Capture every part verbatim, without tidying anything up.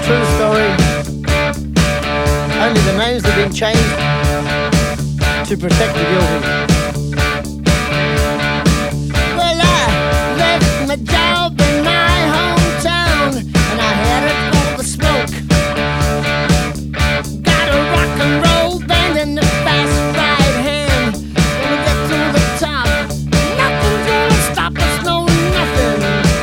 True story. Only the names have been changed to protect the guilty. Well, I left my job in my hometown and I headed for the smoke. Got a rock and roll band and a fast right hand. Gonna get to the top. Nothing's gonna stop us, no nothing.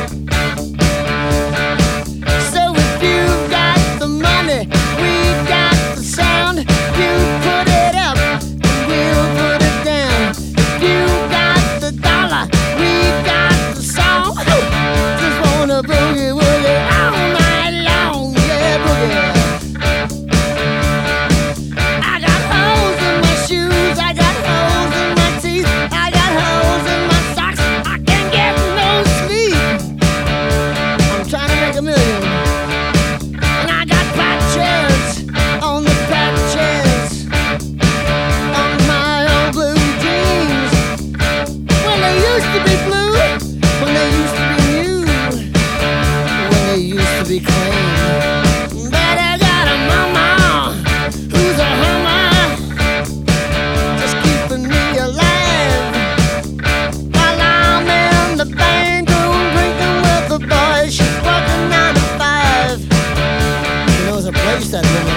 So if you've got the money, we've got the sound. You put it up and we'll put it down. If you got the dollar, we've got the song. Just wanna boogie woogie all night long, yeah, boogie. I got holes in my shoes, I got holes in my teeth, I got holes in my socks. I can't get no sleep. I'm trying to make a million, and I got patches on the patches on my old blue jeans. When they used to be blue, when they used to be new, when they used to be clean. But I got a mama who's a hummer, just keeping me alive while I'm in the bank room drinking with the boys. She's working nine to five. She knows a place that woman